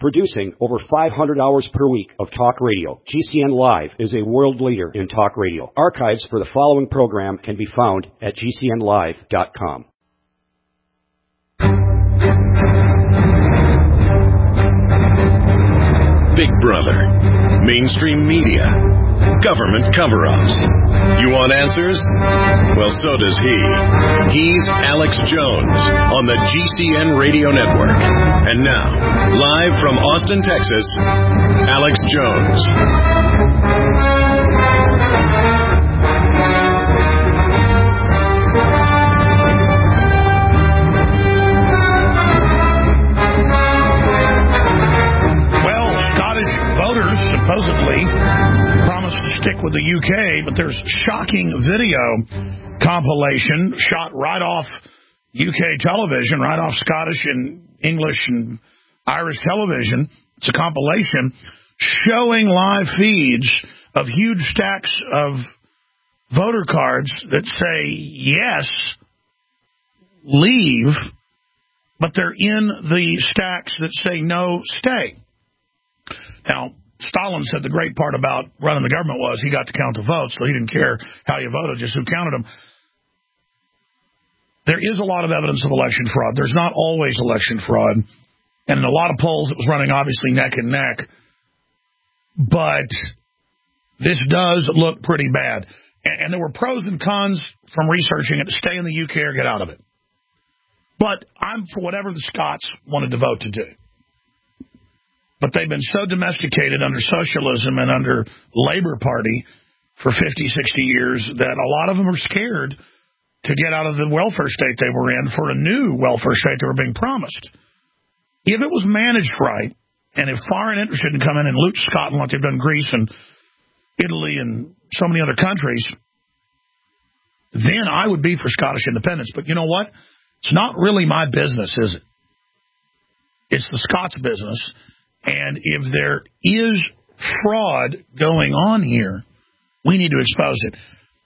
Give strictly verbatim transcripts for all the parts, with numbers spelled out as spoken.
Producing over five hundred hours per week of talk radio, G C N Live is a world leader in talk radio. Archives for the following program can be found at G C N live dot com. Big Brother, mainstream media, government cover-ups. You want answers? Well, so does he. He's Alex Jones on the G C N Radio Network. And now, live from Austin, Texas, Alex Jones. Supposedly promised to stick with the U K, but there's shocking video compilation shot right off U K television, right off Scottish and English and Irish television. It's a compilation showing live feeds of huge stacks of voter cards that say yes, leave, but they're in the stacks that say no, stay. Now, Stalin said the great part about running the government was he got to count the votes, so he didn't care how you voted, just who counted them. There is a lot of evidence of election fraud. There's not always election fraud. And in a lot of polls, it was running obviously neck and neck. But this does look pretty bad. And, and there were pros and cons from researching it to stay in the U K or get out of it. But I'm for whatever the Scots wanted to vote to do. But they've been so domesticated under socialism and under Labour Party for fifty, sixty years that a lot of them are scared to get out of the welfare state they were in for a new welfare state they were being promised. If it was managed right, and if foreign interest didn't come in and loot Scotland like they've done Greece and Italy and so many other countries, then I would be for Scottish independence. But you know what? It's not really my business, is it? It's the Scots' business. And if there is fraud going on here, we need to expose it.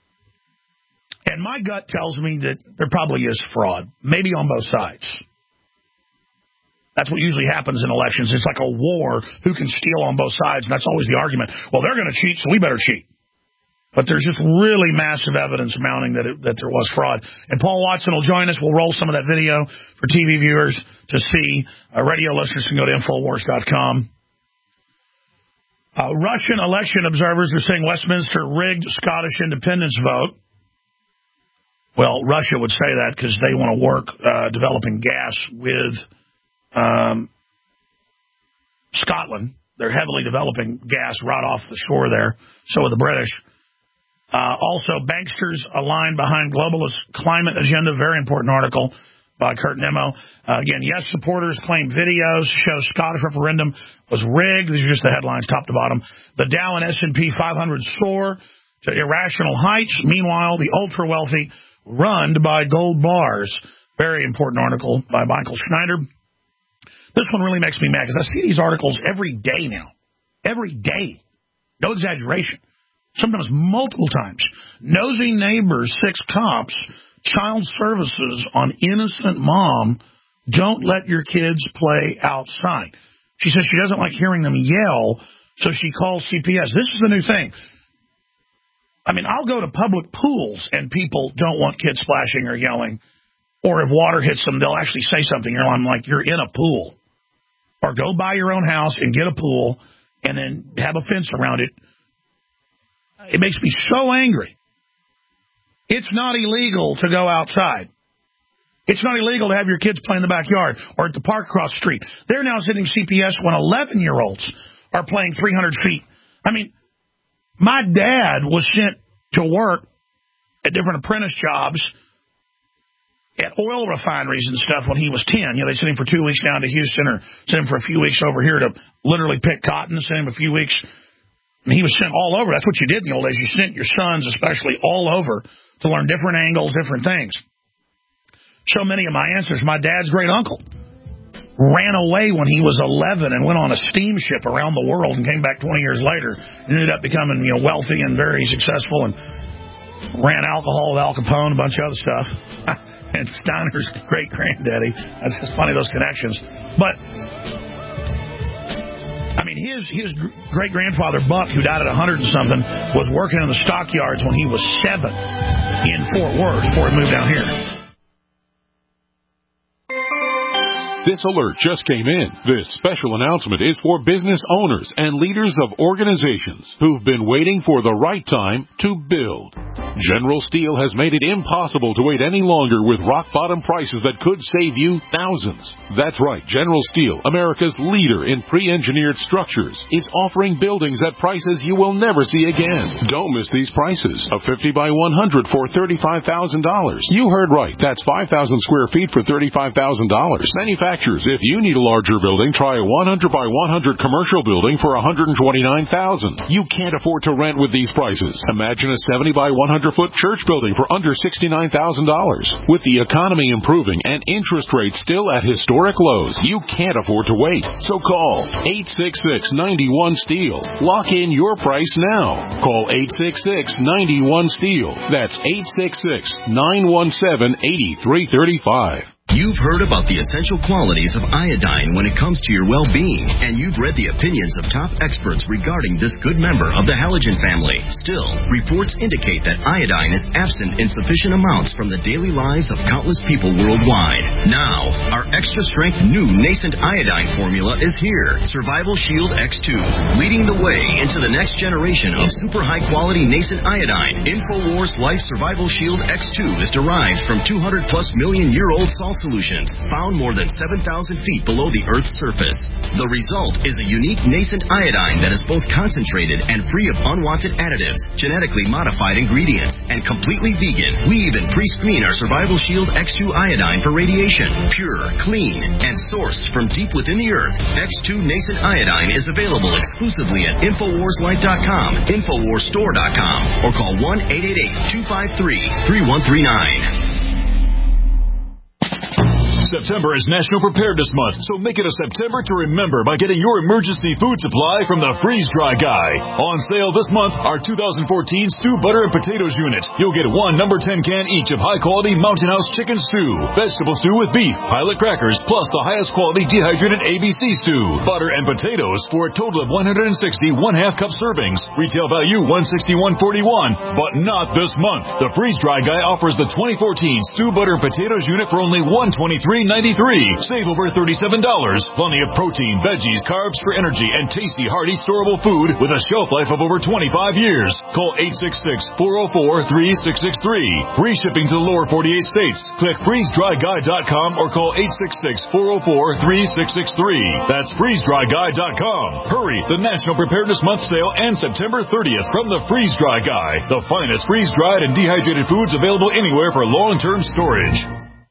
And my gut tells me that there probably is fraud, maybe on both sides. That's what usually happens in elections. It's like a war, who can steal on both sides, and that's always the argument. Well, they're going to cheat, so we better cheat. But there's just really massive evidence mounting that it, that there was fraud. And Paul Watson will join us. We'll roll some of that video for T V viewers to see. Uh, radio listeners can go to Infowars dot com. Uh, Russian election observers are saying Westminster rigged Scottish independence vote. Well, Russia would say that because they want to work uh, developing gas with um, Scotland. They're heavily developing gas right off the shore there. So are the British. Uh, also, banksters aligned behind globalist climate agenda. Very important article by Kurt Nemo. Uh, again, yes, supporters claim videos show Scottish referendum was rigged. These are just the headlines, top to bottom. The Dow and S and P five hundred soar to irrational heights. Meanwhile, the ultra-wealthy run by gold bars. Very important article by Michael Schneider. This one really makes me mad because I see these articles every day now. Every day. No exaggeration. Sometimes multiple times. Nosy neighbors, six cops, child services on innocent mom, don't let your kids play outside. She says she doesn't like hearing them yell, so she calls C P S. This is the new thing. I mean, I'll go to public pools and people don't want kids splashing or yelling. Or if water hits them, they'll actually say something. I'm like, you're in a pool. Or go buy your own house and get a pool and then have a fence around it. It makes me so angry. It's not illegal to go outside. It's not illegal to have your kids play in the backyard or at the park across the street. They're now sending C P S when eleven-year-olds are playing three hundred feet. I mean, my dad was sent to work at different apprentice jobs at oil refineries and stuff when he was ten. You know, they sent him for two weeks down to Houston or sent him for a few weeks over here to literally pick cotton, sent him a few weeks. And he was sent all over. That's what you did in the old days. You sent your sons, especially, all over to learn different angles, different things. So many of my ancestors, my dad's great uncle, ran away when he was eleven and went on a steamship around the world and came back twenty years later and ended up becoming, you know, wealthy and very successful and ran alcohol with Al Capone, a bunch of other stuff. And Steiner's great-granddaddy. That's just funny, those connections. But mean, his his great-grandfather, Buck, who died at one hundred and something, was working in the stockyards when he was seven in Fort Worth before he moved down here. This alert just came in. This special announcement is for business owners and leaders of organizations who've been waiting for the right time to build. General Steel has made it impossible to wait any longer with rock-bottom prices that could save you thousands. That's right, General Steel, America's leader in pre-engineered structures, is offering buildings at prices you will never see again. Don't miss these prices. A fifty by one hundred for thirty-five thousand dollars. You heard right. That's five thousand square feet for thirty-five thousand dollars. Manufacturers, if you need a larger building, try a one hundred by one hundred commercial building for one hundred twenty-nine thousand dollars. You can't afford to rent with these prices. Imagine a seventy by one hundred foot church building for under sixty-nine thousand dollars. With the economy improving and interest rates still at historic lows, you can't afford to wait. So call eight six six, nine one, STEEL. Lock in your price now. Call eight six six, nine one, STEEL. That's eight six six, nine one seven, eight three three five. You've heard about the essential qualities of iodine when it comes to your well-being, and you've read the opinions of top experts regarding this good member of the halogen family. Still, reports indicate that iodine is absent in sufficient amounts from the daily lives of countless people worldwide. Now, our extra-strength new nascent iodine formula is here, Survival Shield X two, leading the way into the next generation of super high-quality nascent iodine. InfoWars Life Survival Shield X two is derived from two hundred plus million year old salt solutions found more than seven thousand feet below the Earth's surface. The result is a unique nascent iodine that is both concentrated and free of unwanted additives, genetically modified ingredients, and completely vegan. We even pre-screen our Survival Shield X two iodine for radiation. Pure, clean, and sourced from deep within the Earth, X two nascent iodine is available exclusively at Infowars Life dot com, Infowars Store dot com, or call one eight eight eight, two five three, three one three nine. September is National Preparedness Month, so make it a September to remember by getting your emergency food supply from the Freeze Dry Guy. On sale this month, our two thousand fourteen Stew, Butter, and Potatoes unit. You'll get one number ten can each of high-quality Mountain House chicken stew, vegetable stew with beef, pilot crackers, plus the highest quality dehydrated A B C stew, butter, and potatoes for a total of one hundred sixty one-half cup servings. Retail value one hundred sixty-one forty-one, but not this month. The Freeze Dry Guy offers the twenty fourteen Stew, Butter, and Potatoes unit for only one hundred twenty-three ninety-three. Save over thirty-seven dollars. Plenty of protein, veggies, carbs for energy, and tasty, hearty, storable food with a shelf life of over twenty-five years. Call eight six six, four oh four, three six six three. Free shipping to the lower forty-eight states. Click freeze dry guy dot com or call eight six six, four oh four, three six six three. That's freeze dry guy dot com. Hurry! The National Preparedness Month sale ends September thirtieth from the Freeze Dry Guy. The finest freeze-dried and dehydrated foods available anywhere for long-term storage.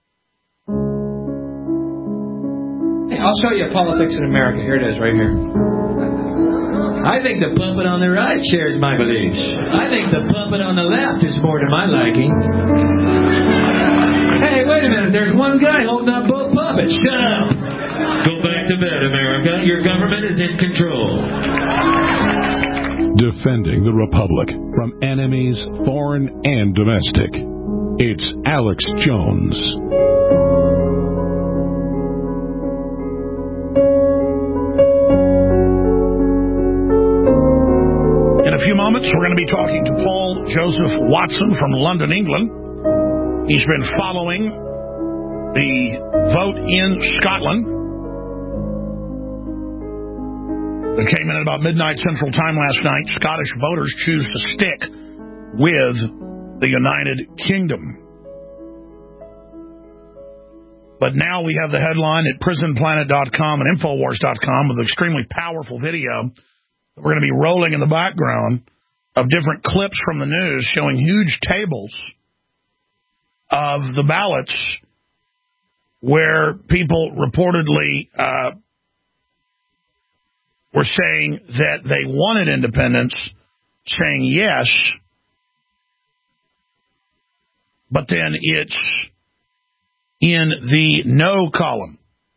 I'll show you politics in America. Here it is, right here. I think the puppet on the right shares my beliefs. I think the puppet on the left is more to my liking. Hey, wait a minute. There's one guy holding up both puppets. Shut up. Go back to bed, America. Your government is in control. Defending the Republic from enemies, foreign and domestic. It's Alex Jones. In a few moments, we're going to be talking to Paul Joseph Watson from London, England. He's been following the vote in Scotland that came in at about midnight Central Time last night. Scottish voters choose to stick with the United Kingdom. But now we have the headline at prison planet dot com and infowars dot com with an extremely powerful video. We're going to be rolling in the background of different clips from the news showing huge tables of the ballots where people reportedly uh, were saying that they wanted independence, saying yes, but then it's in the no column.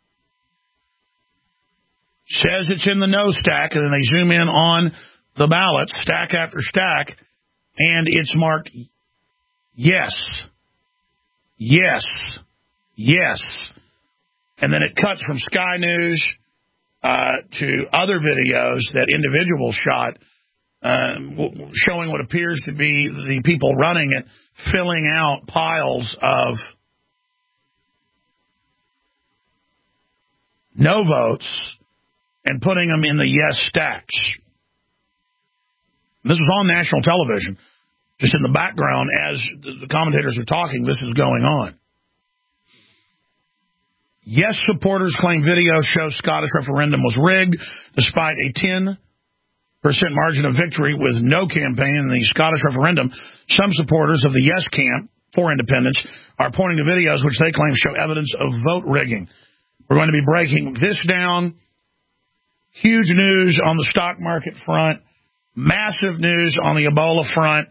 Says it's in the no stack, and then they zoom in on the ballot, stack after stack, and it's marked yes, yes, yes. And then it cuts from Sky News uh, to other videos that individuals shot uh, showing what appears to be the people running it filling out piles of no votes and putting them in the yes stacks. This was on national television. Just in the background, as the commentators are talking, this is going on. Yes supporters claim video shows Scottish referendum was rigged, despite a ten percent margin of victory with no campaign in the Scottish referendum. Some supporters of the yes camp for independence are pointing to videos which they claim show evidence of vote rigging. We're going to be breaking this down. Huge news on the stock market front. Massive news on the Ebola front.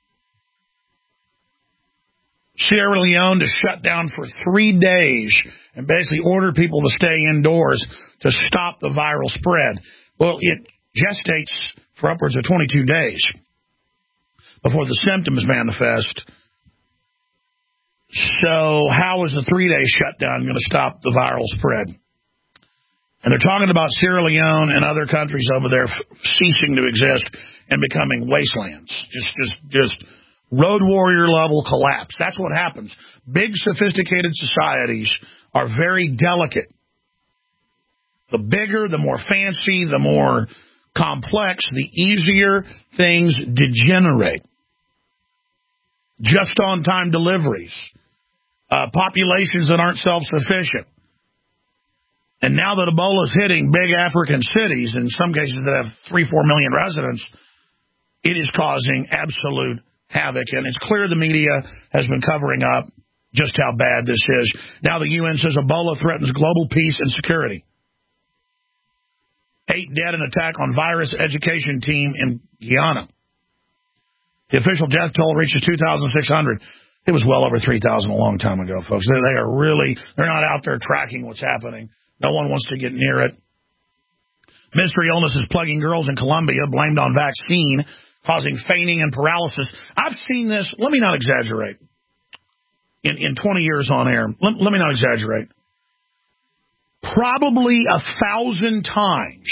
Sierra Leone to shut down for three days and basically order people to stay indoors to stop the viral spread. Well, it gestates for upwards of twenty-two days before the symptoms manifest. So how is the three-day shutdown going to stop the viral spread? And they're talking about Sierra Leone and other countries over there ceasing to exist and becoming wastelands. Just, just, just road warrior level collapse. That's what happens. Big, sophisticated societies are very delicate. The bigger, the more fancy, the more complex, the easier things degenerate. Just-on-time deliveries. Uh, populations that aren't self-sufficient. And now that Ebola is hitting big African cities, in some cases that have three, four million residents, it is causing absolute havoc. And it's clear the media has been covering up just how bad this is. Now the U N says Ebola threatens global peace and security. Eight dead in attack on virus education team in Guyana. The official death toll reaches two thousand six hundred. It was well over three thousand a long time ago, folks. They, they are really, they're not out there tracking what's happening. No one wants to get near it. Mystery illness is plaguing girls in Colombia, blamed on vaccine, causing fainting and paralysis. I've seen this, let me not exaggerate, in, in twenty years on air. Let, let me not exaggerate. Probably a thousand times.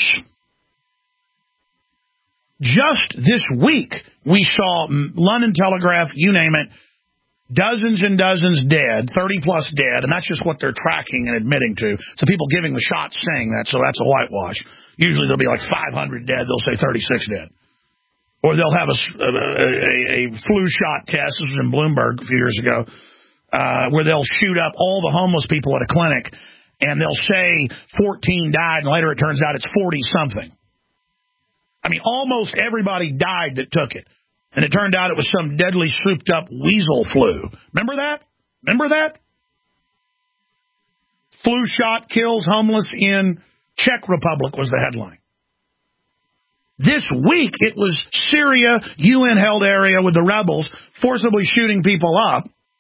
Just this week, we saw London Telegraph, you name it, dozens and dozens dead, thirty plus dead, and that's just what they're tracking and admitting to. So people giving the shots saying that, so that's a whitewash. Usually there'll be like five hundred dead, they'll say thirty-six dead. Or they'll have a, a, a, a flu shot test, this was in Bloomberg a few years ago, uh, where they'll shoot up all the homeless people at a clinic, and they'll say fourteen died, and later it turns out it's forty-something. I mean, almost everybody died that took it. And it turned out it was some deadly souped-up weasel flu. Remember that? Remember that? Flu shot kills homeless in Czech Republic was the headline. This week, it was Syria, U N-held area with the rebels forcibly shooting people up.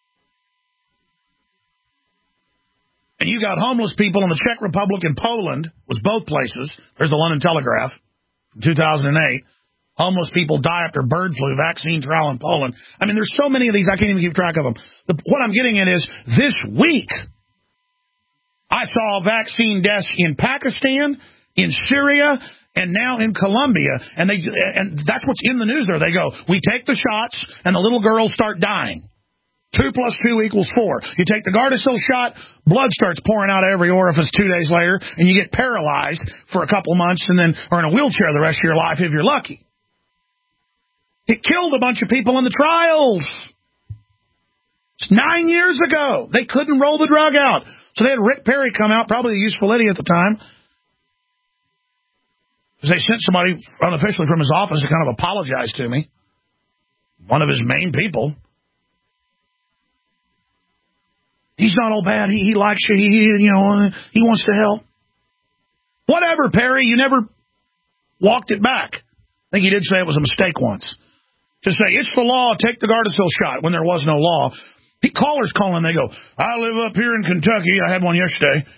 And you got homeless people in the Czech Republic and Poland, was both places. There's the London Telegraph from two thousand eight. Homeless people die after bird flu, vaccine trial in Poland. I mean, there's so many of these, I can't even keep track of them. The, what I'm getting at is, this week, I saw vaccine deaths in Pakistan, in Syria, and now in Colombia. And they and that's what's in the news there. They go, we take the shots, and the little girls start dying. Two plus two equals four. You take the Gardasil shot, blood starts pouring out of every orifice two days later, and you get paralyzed for a couple months and then are in a wheelchair the rest of your life if you're lucky. It killed a bunch of people in the trials. It's nine years ago. They couldn't roll the drug out. So they had Rick Perry come out, probably a useful idiot at the time, because they sent somebody unofficially from his office to kind of apologize to me. One of his main people. He's not all bad. He, he likes you. He, you know, he wants to help. Whatever, Perry. You never walked it back. I think he did say it was a mistake once. To say, it's the law, take the Gardasil shot, when there was no law. He, callers call in, they go, I live up here in Kentucky. I had one yesterday.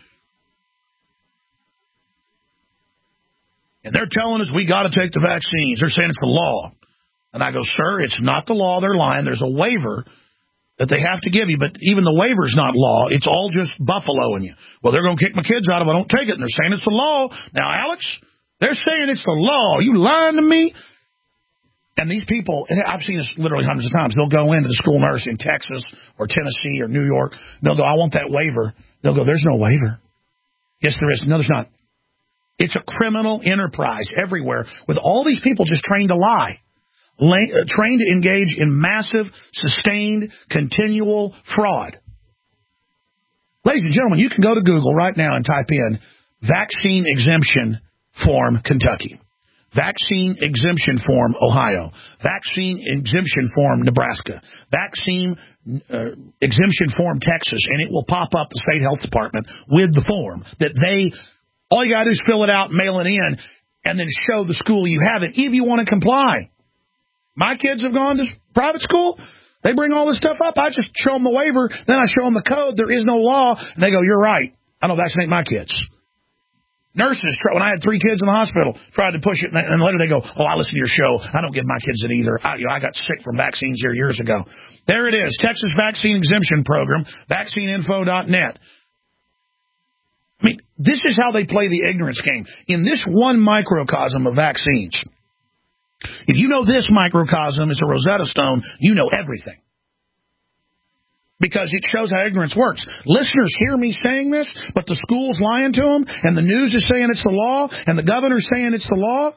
And they're telling us we got to take the vaccines. They're saying it's the law. And I go, sir, it's not the law. They're lying. There's a waiver that they have to give you, but even the waiver's not law. It's all just buffaloing you. Well, they're going to kick my kids out if I don't take it, and they're saying it's the law. Now, Alex, they're saying it's the law. Are you lying to me? And these people, and I've seen this literally hundreds of times, they'll go into the school nurse in Texas or Tennessee or New York. They'll go, I want that waiver. They'll go, there's no waiver. Yes, there is. No, there's not. It's a criminal enterprise everywhere with all these people just trained to lie. Trained to engage in massive, sustained, continual fraud. Ladies and gentlemen, you can go to Google right now and type in vaccine exemption form Kentucky, vaccine exemption form Ohio, vaccine exemption form Nebraska, vaccine uh, exemption form Texas, and it will pop up the state health department with the form that they, all you got to do is fill it out, mail it in, and then show the school you have it if you want to comply. My kids have gone to private school. They bring all this stuff up. I just show them the waiver. Then I show them the code. There is no law. And they go, you're right. I don't vaccinate my kids. Nurses, when I had three kids in the hospital, tried to push it. And later they go, oh, I listen to your show. I don't give my kids it either. I, you know, I got sick from vaccines here years ago. There it is. Texas Vaccine Exemption Program, vaccine info dot net. I mean, this is how they play the ignorance game. In this one microcosm of vaccines, if you know this microcosm is a Rosetta Stone, you know everything. Because it shows how ignorance works. Listeners hear me saying this, but the school's lying to them, and the news is saying it's the law, and the governor's saying it's the law.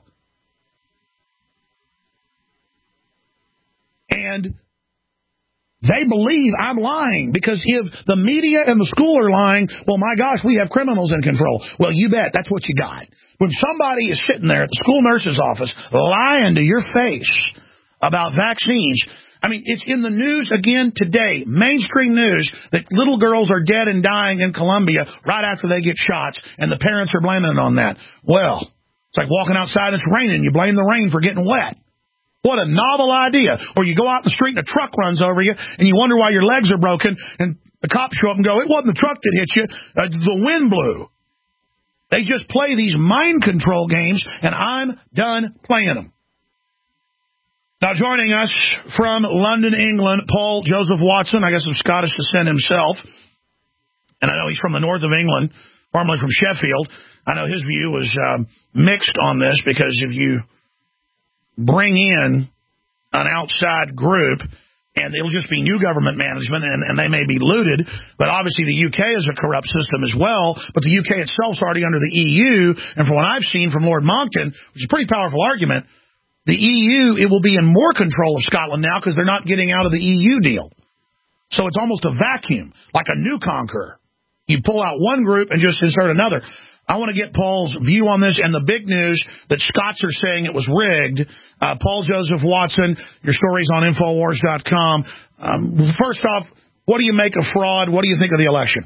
And they believe I'm lying, because if the media and the school are lying, well, my gosh, we have criminals in control. Well, you bet. That's what you got. When somebody is sitting there at the school nurse's office lying to your face about vaccines, I mean, it's in the news again today, mainstream news, that little girls are dead and dying in Colombia right after they get shots, and the parents are blaming it on that. Well, it's like walking outside, it's raining. You blame the rain for getting wet. What a novel idea. Or you go out in the street and a truck runs over you, and you wonder why your legs are broken, and the cops show up and go, it wasn't the truck that hit you, uh, the wind blew. They just play these mind control games, and I'm done playing them. Now, joining us from London, England, Paul Joseph Watson, I guess of Scottish descent himself, and I know he's from the north of England, formerly from Sheffield. I know his view was um, mixed on this, because if you bring in an outside group, and it'll just be new government management, and, and they may be looted. But obviously the U K is a corrupt system as well, but the U K itself is already under the E U, and from what I've seen from Lord Monckton, which is a pretty powerful argument, the E U, it will be in more control of Scotland now because they're not getting out of the E U deal. So it's almost a vacuum, like a new conqueror. You pull out one group and just insert another. I want to get Paul's view on this, and the big news that Scots are saying it was rigged. Uh, Paul Joseph Watson, your story's on Infowars dot com. Um, first off, what do you make of fraud? What do you think of the election?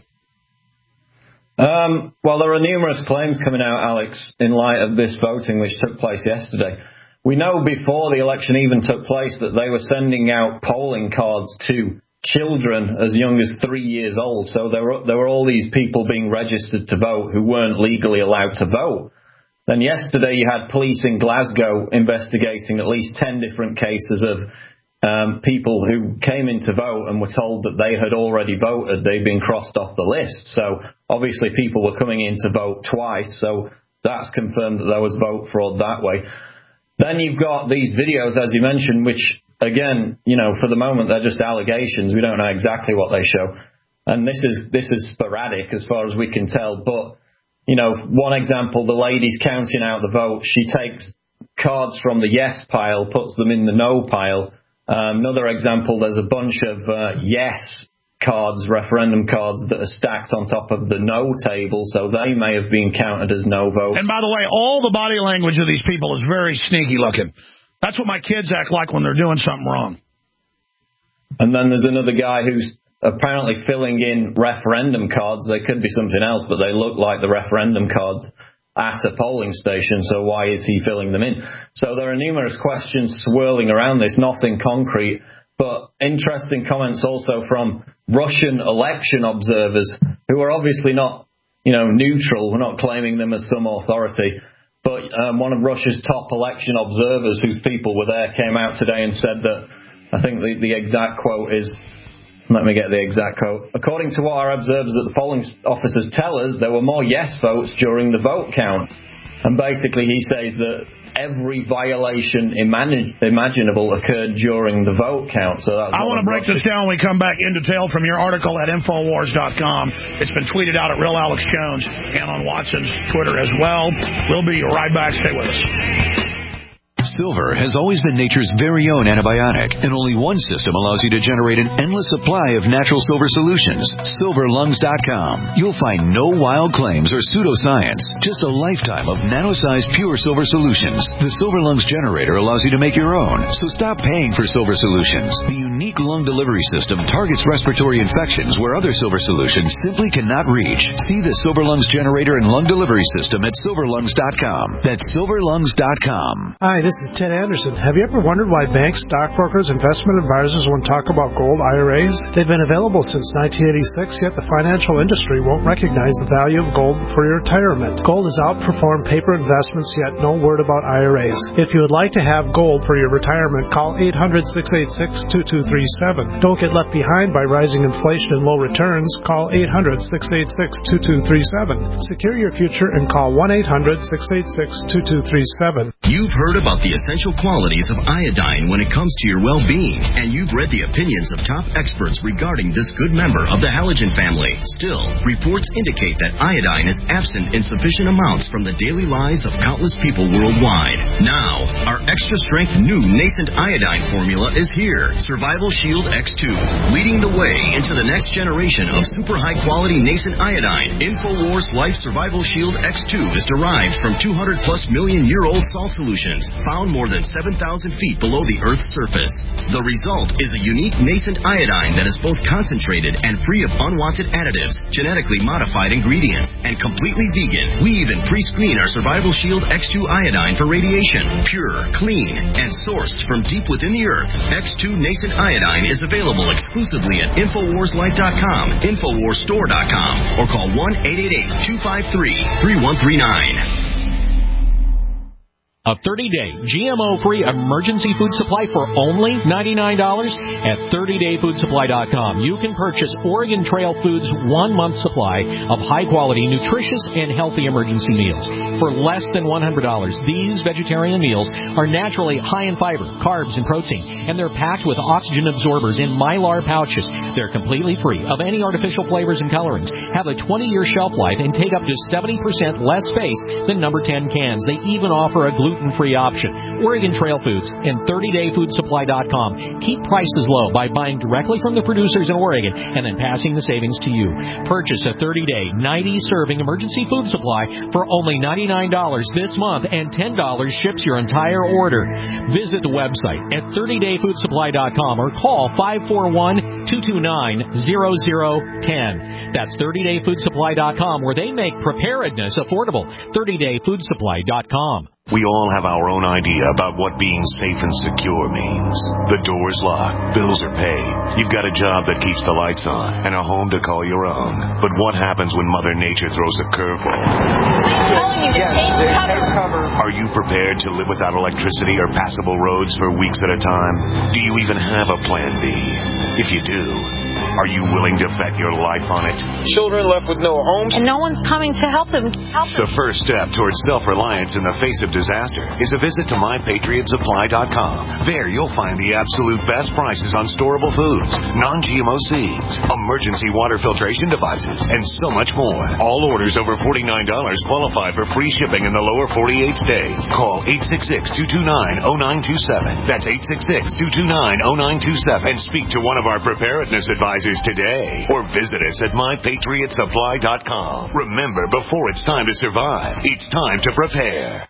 Um, well, there are numerous claims coming out, Alex, in light of this voting which took place yesterday. We know before the election even took place that they were sending out polling cards to children as young as three years old. So there were, there were all these people being registered to vote who weren't legally allowed to vote. Then yesterday you had police in Glasgow investigating at least ten different cases of um, people who came in to vote and were told that they had already voted. They'd been crossed off the list. So obviously people were coming in to vote twice. So that's confirmed that there was vote fraud that way. Then you've got these videos, as you mentioned, which, again, you know, for the moment, they're just allegations. We don't know exactly what they show. And this is this is sporadic as far as we can tell. But, you know, one example, the lady's counting out the votes. She takes cards from the yes pile, puts them in the no pile. Um, another example, there's a bunch of uh, yes cards, referendum cards, that are stacked on top of the no table, so they may have been counted as no votes. And by the way, all the body language of these people is very sneaky looking. That's what my kids act like when they're doing something wrong. And then there's another guy who's apparently filling in referendum cards. They could be something else, but they look like the referendum cards at a polling station, so why is he filling them in? So there are numerous questions swirling around this, nothing concrete, but interesting comments also from Russian election observers who are obviously not, you know, neutral. We're not claiming them as some authority. But um, one of Russia's top election observers, whose people were there, came out today and said that, I think the, the exact quote is, Let me get the exact quote. According to what our observers at the polling offices tell us, there were more yes votes during the vote count. And basically he says that every violation imagine, imaginable occurred during the vote count. So that's I want to break this down when we come back in detail from your article at Infowars dot com. It's been tweeted out at Real Alex Jones and on Watson's Twitter as well. We'll be right back. Stay with us. Silver has always been nature's very own antibiotic, and only one system allows you to generate an endless supply of natural silver solutions. silver lungs dot com. You'll find no wild claims or pseudoscience, just a lifetime of nano-sized pure silver solutions. The Silver Lungs generator allows you to make your own, so stop paying for silver solutions. The unique lung delivery system targets respiratory infections where other silver solutions simply cannot reach. See the Silver Lungs generator and lung delivery system at silver lungs dot com. That's silver lungs dot com. Hi, this is Ted Anderson. Have you ever wondered why banks, stockbrokers, investment advisors won't talk about gold I R As? They've been available since nineteen eighty-six, yet the financial industry won't recognize the value of gold for your retirement. Gold has outperformed paper investments, yet no word about I R As. If you would like to have gold for your retirement, call eight hundred, six eight six, two two three seven. Don't get left behind by rising inflation and low returns. Call eight hundred, six eight six, two two three seven. Secure your future and call one eight hundred, six eight six, two two three seven. You've heard about the essential qualities of iodine when it comes to your well-being, and you've read the opinions of top experts regarding this good member of the halogen family. Still, reports indicate that iodine is absent in sufficient amounts from the daily lives of countless people worldwide. Now, our extra-strength new nascent iodine formula is here, Survival Shield X two, leading the way into the next generation of super high-quality nascent iodine. InfoWars Life Survival Shield X two is derived from two hundred plus million year old salt solutions found more than seven thousand feet below the Earth's surface. The result is a unique nascent iodine that is both concentrated and free of unwanted additives, genetically modified ingredients, and completely vegan. We even pre-screen our Survival Shield X two iodine for radiation. Pure, clean, and sourced from deep within the Earth, X two nascent iodine is available exclusively at Infowars Life dot com, Infowars Store dot com, or call one eight eight eight, two five three, three one three nine. A thirty-day G M O-free emergency food supply for only ninety-nine dollars at thirty day food supply dot com. You can purchase Oregon Trail Foods' one-month supply of high-quality, nutritious, and healthy emergency meals for less than one hundred dollars. These vegetarian meals are naturally high in fiber, carbs, and protein, and they're packed with oxygen absorbers in Mylar pouches. They're completely free of any artificial flavors and colorings, have a twenty year shelf life, and take up to seventy percent less space than number ten cans. They even offer a gluten-free option. Oregon Trail Foods and thirty day food supply dot com keep prices low by buying directly from the producers in Oregon and then passing the savings to you. Purchase a thirty day, ninety serving emergency food supply for only ninety-nine dollars this month, and ten dollars ships your entire order. Visit the website at thirty day food supply dot com or call five four one, two two nine, zero zero one zero. That's thirty day food supply dot com, where they make preparedness affordable. thirty day food supply dot com. We all have our own idea about what being safe and secure means. The door's locked, bills are paid, you've got a job that keeps the lights on, and a home to call your own. But what happens when Mother Nature throws a curveball? Are you prepared to live without electricity or passable roads for weeks at a time? Do you even have a plan B? If you do, are you willing to bet your life on it? Children left with no homes. And no one's coming to help them. Help them. The first step towards self-reliance in the face of disaster is a visit to my patriot supply dot com. There you'll find the absolute best prices on storable foods, non-G M O seeds, emergency water filtration devices, and so much more. All orders over forty-nine dollars qualify for free shipping in the lower forty-eight states. Call eight six six, two two nine, zero nine two seven. That's eight six six, two two nine, zero nine two seven. And speak to one of our preparedness advisors today, or visit us at my patriot supply dot com. Remember, before it's time to survive, it's time to prepare.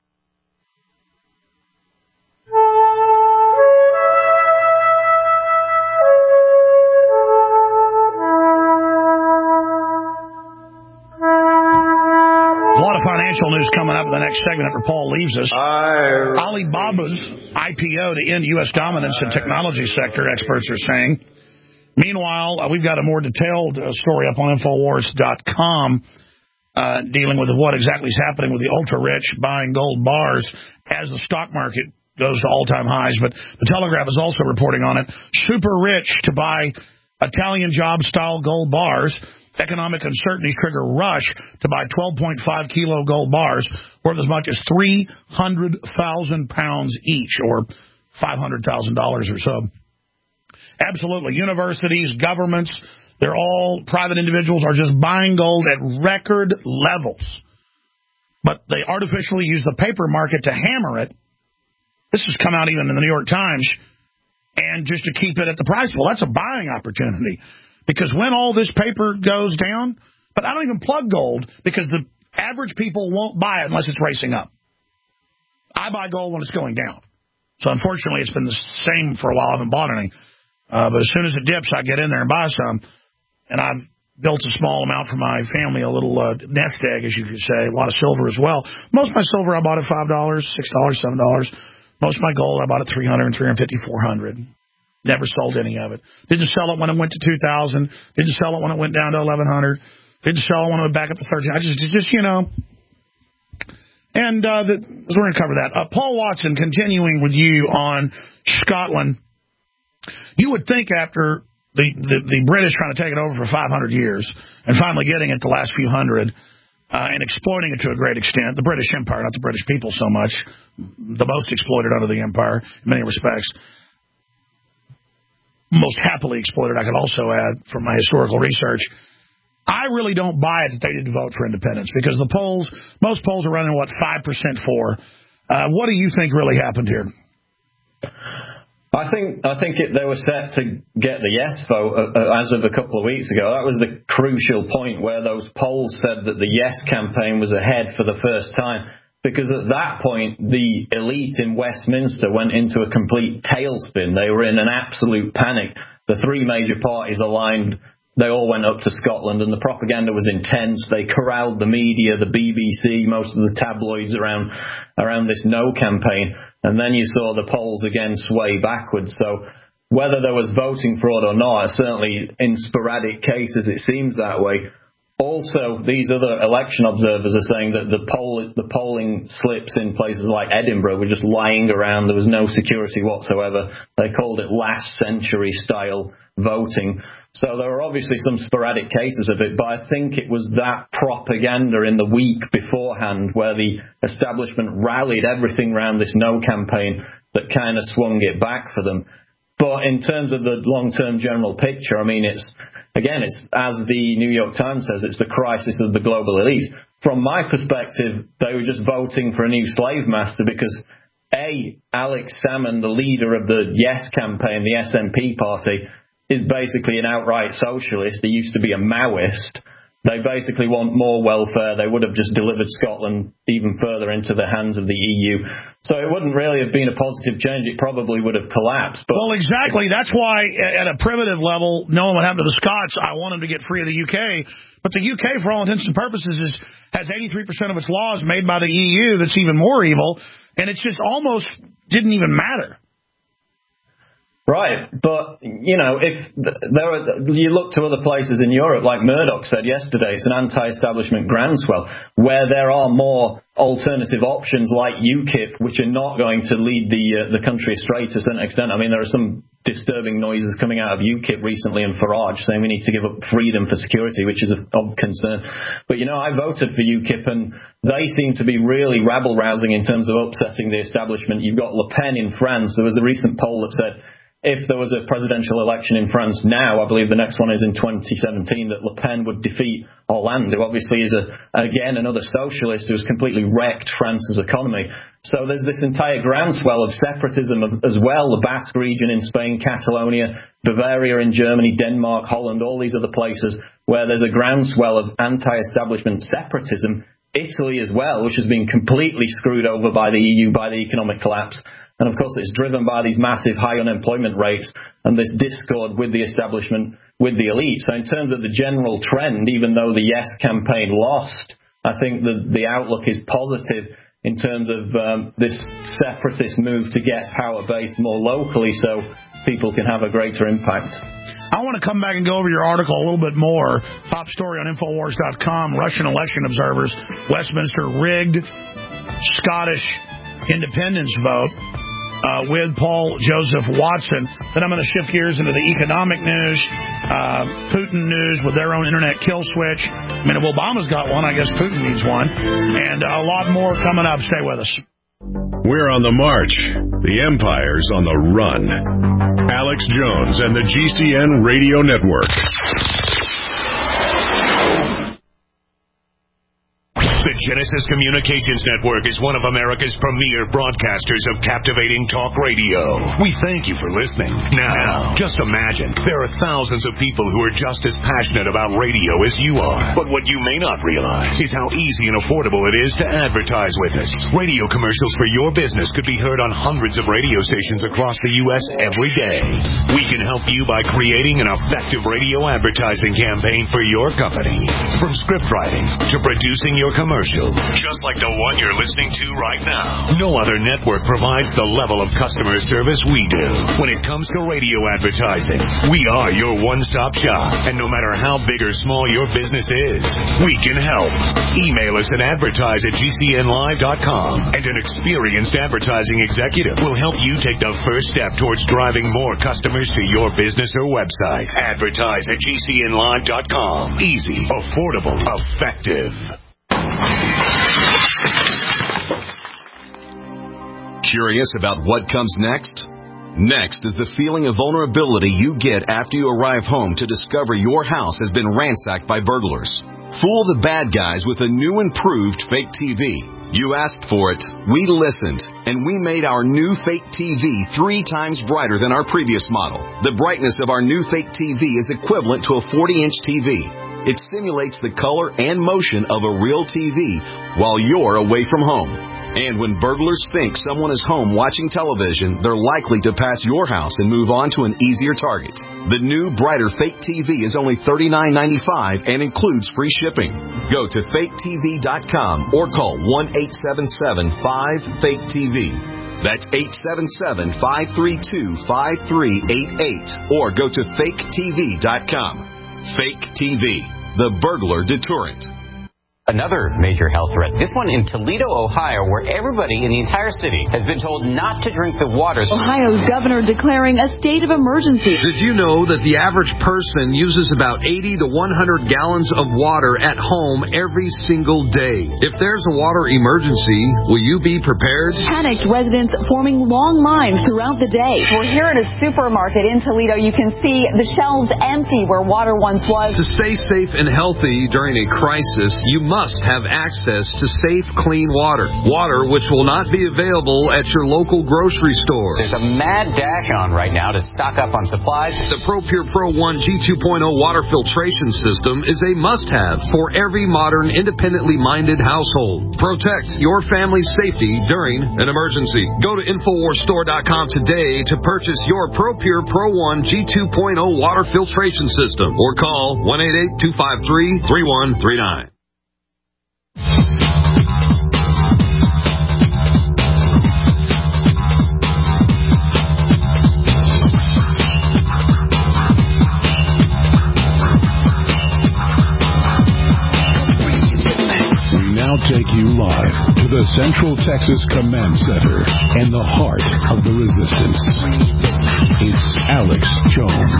A lot of financial news coming up in the next segment after Paul leaves us. Alibaba's I P O to end U S dominance in technology sector, experts are saying. Meanwhile, uh, we've got a more detailed uh, story up on Infowars dot com uh, dealing with what exactly is happening with the ultra-rich buying gold bars as the stock market goes to all-time highs. But the Telegraph is also reporting on it. Super rich to buy Italian job-style gold bars. Economic uncertainty trigger rush to buy twelve point five kilo gold bars worth as much as three hundred thousand pounds each, or five hundred thousand dollars or so. Absolutely. Universities, governments, they're all private individuals are just buying gold at record levels. But they artificially use the paper market to hammer it. This has come out even in the New York Times. And just to keep it at the price. Well, that's a buying opportunity. Because when all this paper goes down, but I don't even plug gold because the average people won't buy it unless it's racing up. I buy gold when it's going down. So unfortunately, it's been the same for a while. I haven't bought any. Uh, but as soon as it dips, I get in there and buy some. And I've built a small amount for my family, a little uh, nest egg, as you could say, a lot of silver as well. Most of my silver I bought at five dollars, six dollars, seven dollars. Most of my gold I bought at three hundred dollars, three hundred fifty dollars, four hundred dollars. Never sold any of it. Didn't sell it when it went to two thousand dollars. Didn't sell it when it went down to eleven hundred dollars. Didn't sell it when it went back up to thirteen hundred dollars. I just, just, you know. And uh, the, we're going to cover that. Uh, Paul Watson, continuing with you on Scotland. You would think after the, the, the British trying to take it over for five hundred years and finally getting it the last few hundred uh, and exploiting it to a great extent, the British Empire, not the British people so much, the most exploited under the empire in many respects, most happily exploited, I could also add from my historical research. I really don't buy it that they didn't vote for independence because the polls, most polls are running, what, five percent for. Uh, what do you think really happened here? I think I think it, they were set to get the yes vote uh, as of a couple of weeks ago. That was the crucial point where those polls said that the yes campaign was ahead for the first time. Because at that point, the elite in Westminster went into a complete tailspin. They were in an absolute panic. The three major parties aligned. They all went up to Scotland, and the propaganda was intense. They corralled the media, the B B C, most of the tabloids around around this no campaign. And then you saw the polls again sway backwards. So whether there was voting fraud or not, certainly in sporadic cases it seems that way. Also, these other election observers are saying that the poll, the polling slips in places like Edinburgh were just lying around. There was no security whatsoever. They called it last century style voting. So there were obviously some sporadic cases of it, but I think it was that propaganda in the week beforehand where the establishment rallied everything around this no campaign that kind of swung it back for them. But in terms of the long-term general picture, I mean, it's, again, it's, as the New York Times says, it's the crisis of the global elite. From my perspective, they were just voting for a new slave master because, A, Alex Salmond, the leader of the Yes campaign, the S N P party, is basically an outright socialist. He used to be a Maoist. They basically want more welfare. They would have just delivered Scotland even further into the hands of the E U. So it wouldn't really have been a positive change. It probably would have collapsed. But well, exactly. That's why at a primitive level, knowing what happened to the Scots, I want them to get free of the U K. But the U K, for all intents and purposes, is, has eighty-three percent of its laws made by the E U that's even more evil. And it's just almost didn't even matter. Right, but, you know, if there are, you look to other places in Europe, like Murdoch said yesterday, it's an anti-establishment groundswell, where there are more alternative options like UKIP, which are not going to lead the uh, the country astray to a certain extent. I mean, there are some disturbing noises coming out of UKIP recently and Farage saying we need to give up freedom for security, which is of concern. But, you know, I voted for UKIP, and they seem to be really rabble-rousing in terms of upsetting the establishment. You've got Le Pen in France. There was a recent poll that said if there was a presidential election in France now, I believe the next one is in twenty seventeen, that Le Pen would defeat Hollande, who obviously is, a, again, another socialist who has completely wrecked France's economy. So there's this entire groundswell of separatism of, as well, the Basque region in Spain, Catalonia, Bavaria in Germany, Denmark, Holland, all these other places where there's a groundswell of anti-establishment separatism. Italy as well, which has been completely screwed over by the E U, by the economic collapse. And, of course, it's driven by these massive high unemployment rates and this discord with the establishment, with the elite. So in terms of the general trend, even though the Yes campaign lost, I think the, the outlook is positive in terms of um, this separatist move to get power based more locally so people can have a greater impact. I want to come back and go over your article a little bit more. Top story on Infowars dot com, Russian election observers, Westminster rigged, Scottish independence vote. uh, with Paul Joseph Watson. Then I'm going to shift gears into the economic news, uh, Putin news with their own internet kill switch. I mean, if Obama's got one, I guess Putin needs one. And a lot more coming up. Stay with us. We're on the march. The empire's on the run. Alex Jones and the G C N Radio Network. The Genesis Communications Network is one of America's premier broadcasters of captivating talk radio. We thank you for listening. Now, just imagine, there are thousands of people who are just as passionate about radio as you are. But what you may not realize is how easy and affordable it is to advertise with us. Radio commercials for your business could be heard on hundreds of radio stations across the U S every day. We can help you by creating an effective radio advertising campaign for your company. From script writing to producing your commercial. Just like the one you're listening to right now. No other network provides the level of customer service we do. When it comes to radio advertising, we are your one-stop shop. And no matter how big or small your business is, we can help. Email us at advertise at G C N live dot com. And an experienced advertising executive will help you take the first step towards driving more customers to your business or website. Advertise at G C N live dot com. Easy, affordable, effective. Curious about what comes next? Next is the feeling of vulnerability you get after you arrive home to discover your house has been ransacked by burglars. Fool the bad guys with a new improved fake T V. You asked for it, we listened, and we made our new fake T V three times brighter than our previous model. The brightness of our new fake T V is equivalent to a forty-inch T V. It simulates the color and motion of a real T V while you're away from home. And when burglars think someone is home watching television, they're likely to pass your house and move on to an easier target. The new, brighter fake T V is only thirty-nine ninety-five and includes free shipping. Go to fake T V dot com or call one eight seven seven five fake T V. That's eight seven seven, five three two, five three eight eight. Or go to fake T V dot com. Fake T V, the burglar deterrent. Another major health threat, this one in Toledo, Ohio, where everybody in the entire city has been told not to drink the water. Ohio's governor declaring a state of emergency. Did you know that the average person uses about eighty to one hundred gallons of water at home every single day? If there's a water emergency, will you be prepared? Panicked residents forming long lines throughout the day. We're here at a supermarket in Toledo. You can see the shelves empty where water once was. To stay safe and healthy during a crisis, you must must have access to safe, clean water. Water which will not be available at your local grocery store. There's a mad dash on right now to stock up on supplies. The ProPure Pro one G two point oh water filtration system is a must-have for every modern, independently minded household. Protect your family's safety during an emergency. Go to Infowars Store dot com today to purchase your ProPure Pro one G two point oh water filtration system or call one eight eight, two five three, three one three nine. Take you live to the Central Texas Command Center in the heart of the resistance. It's Alex Jones.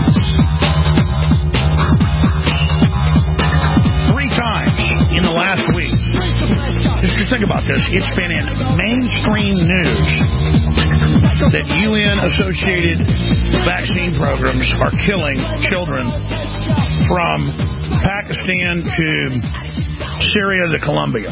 Three times in the last week. Just think about this. It's been in mainstream news that U N-associated vaccine programs are killing children from Pakistan to Syria to Colombia.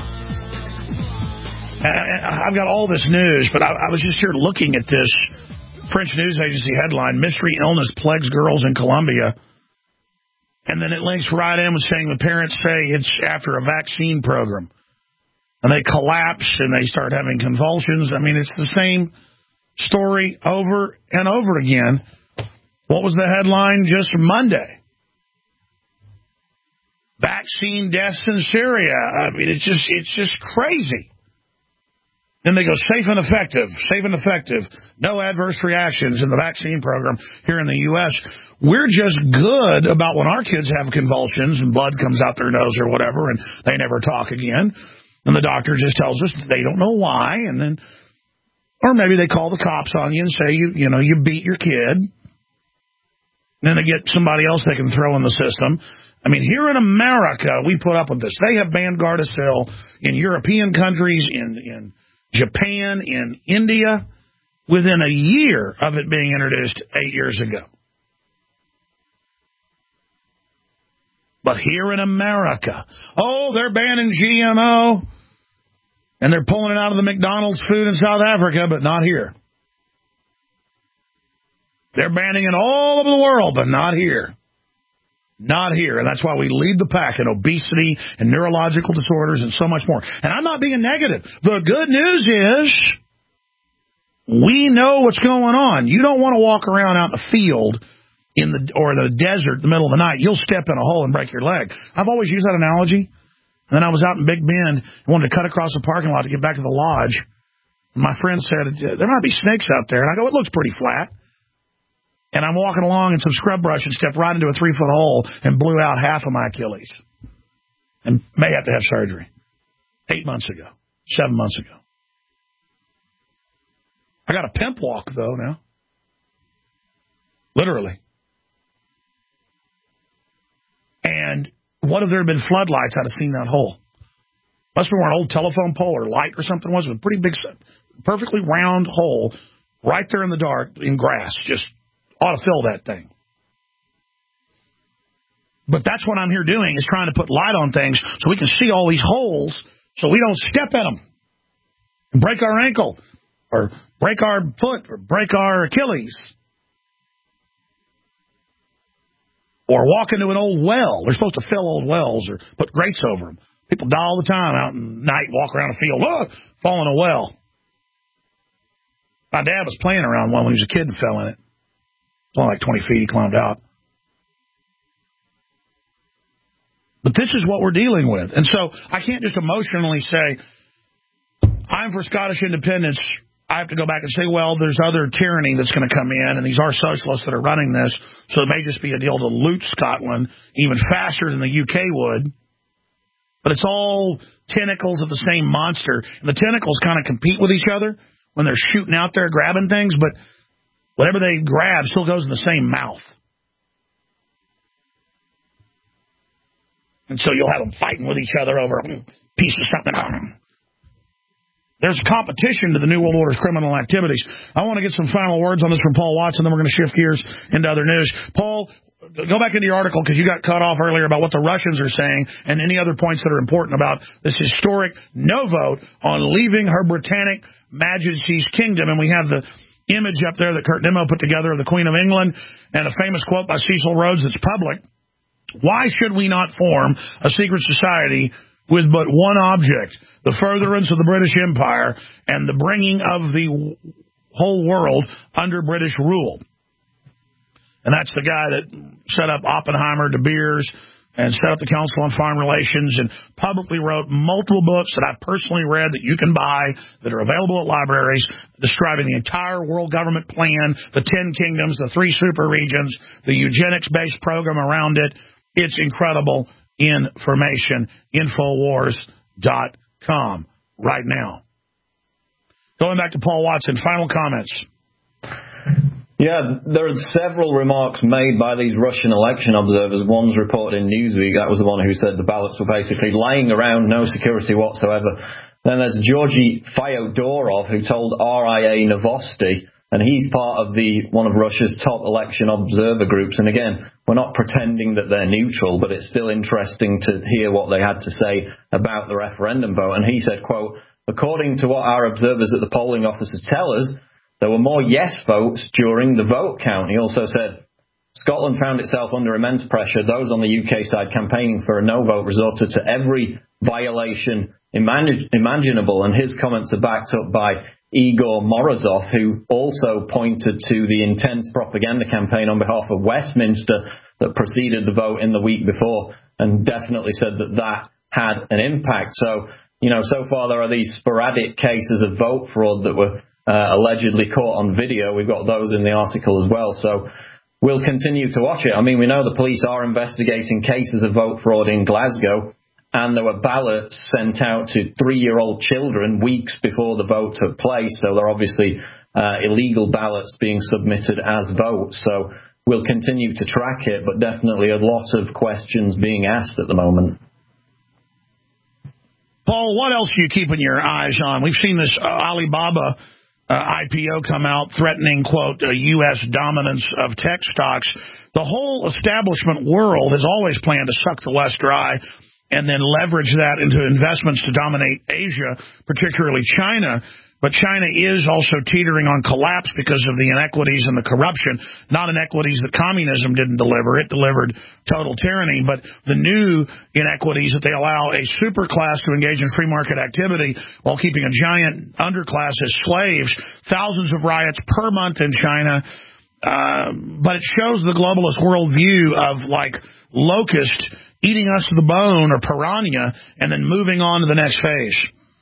I've got all this news, but I, I was just here looking at this French news agency headline, Mystery Illness Plagues Girls in Colombia. And then it links right in with saying the parents say it's after a vaccine program. And they collapse and they start having convulsions. I mean, it's the same story over and over again. What was the headline just Monday? Vaccine deaths in Syria. I mean, it's just it's just crazy. Then they go safe and effective, safe and effective. No adverse reactions in the vaccine program here in the U S We're just good about when our kids have convulsions and blood comes out their nose or whatever, and they never talk again. And the doctor just tells us they don't know why. And then Or maybe they call the cops on you and say, you you know, you beat your kid. Then they get somebody else they can throw in the system. I mean, here in America, we put up with this. They have banned Gardasil in European countries, in, in Japan, in India, within a year of it being introduced eight years ago. But here in America, oh, they're banning G M O, and they're pulling it out of the McDonald's food in South Africa, but not here. They're banning it all over the world, but not here. Not here. And that's why we lead the pack in obesity and neurological disorders and so much more. And I'm not being negative. The good news is we know what's going on. You don't want to walk around out in the field in the or the desert in the middle of the night. You'll step in a hole and break your leg. I've always used that analogy. And then I was out in Big Bend and wanted to cut across the parking lot to get back to the lodge. And my friend said, there might be snakes out there. And I go, it looks pretty flat. And I'm walking along in some scrub brush and stepped right into a three-foot hole and blew out half of my Achilles. And may have to have surgery. Eight months ago. Seven months ago. I got a pimp walk, though, now. Literally. And what if there had been floodlights? I'd have seen that hole. Must have been an old telephone pole or light or something. It was a pretty big, perfectly round hole right there in the dark in grass. Just ought to fill that thing. But that's what I'm here doing, is trying to put light on things so we can see all these holes so we don't step in them and break our ankle or break our foot or break our Achilles. Or walk into an old well. They're supposed to fill old wells or put grates over them. People die all the time out in the night, walk around a field, oh, fall in a well. My dad was playing around one when he was a kid and fell in it. It's only like twenty feet, he climbed out. But this is what we're dealing with. And so I can't just emotionally say, I'm for Scottish independence. I have to go back and say, well, there's other tyranny that's going to come in, and these are socialists that are running this, so it may just be a deal to loot Scotland even faster than the U K would. But it's all tentacles of the same monster. And the tentacles kind of compete with each other when they're shooting out there grabbing things, but whatever they grab still goes in the same mouth. And so you'll have them fighting with each other over a piece of something. There's competition to the New World Order's criminal activities. I want to get some final words on this from Paul Watson, then we're going to shift gears into other news. Paul, go back into your article because you got cut off earlier about what the Russians are saying and any other points that are important about this historic no vote on leaving Her Britannic Majesty's kingdom. And we have the image up there that Kurt Nimmo put together of the Queen of England and a famous quote by Cecil Rhodes that's public. Why should we not form a secret society with but one object, the furtherance of the British Empire and the bringing of the whole world under British rule? And that's the guy that set up Oppenheimer, De Beers, and set up the Council on Foreign Relations and publicly wrote multiple books that I've personally read that you can buy that are available at libraries describing the entire world government plan, the ten kingdoms, the three super regions, the eugenics-based program around it. It's incredible information. Infowars dot com right now. Going back to Paul Watson, final comments. Yeah, there are several remarks made by these Russian election observers. One's reported in Newsweek. That was the one who said the ballots were basically lying around, no security whatsoever. Then there's Georgy Fyodorov, who told R I A Novosti, and he's part of the one of Russia's top election observer groups. And again, we're not pretending that they're neutral, but it's still interesting to hear what they had to say about the referendum vote. And he said, quote, according to what our observers at the polling offices tell us, there were more yes votes during the vote count. He also said, Scotland found itself under immense pressure. Those on the U K side campaigning for a no vote resorted to every violation imagine, imaginable. And his comments are backed up by Igor Morozov, who also pointed to the intense propaganda campaign on behalf of Westminster that preceded the vote in the week before, and definitely said that that had an impact. So, you know, so far there are these sporadic cases of vote fraud that were uh, allegedly caught on video. We've got those in the article as well. So we'll continue to watch it. I mean, we know the police are investigating cases of vote fraud in Glasgow and there were ballots sent out to three-year-old children weeks before the vote took place. So there are obviously uh, illegal ballots being submitted as votes. So we'll continue to track it, but definitely a lot of questions being asked at the moment. Paul, what else are you keeping your eyes on? We've seen this uh, Alibaba uh, I P O come out threatening, quote, a U S dominance of tech stocks. The whole establishment world has always planned to suck the West dry and then leverage that into investments to dominate Asia, particularly China. But China is also teetering on collapse because of the inequities and the corruption, not inequities that communism didn't deliver. It delivered total tyranny, but the new inequities that they allow a superclass to engage in free market activity while keeping a giant underclass as slaves, thousands of riots per month in China. Uh, but it shows the globalist worldview of, like, locust eating us to the bone or piranha and then moving on to the next phase.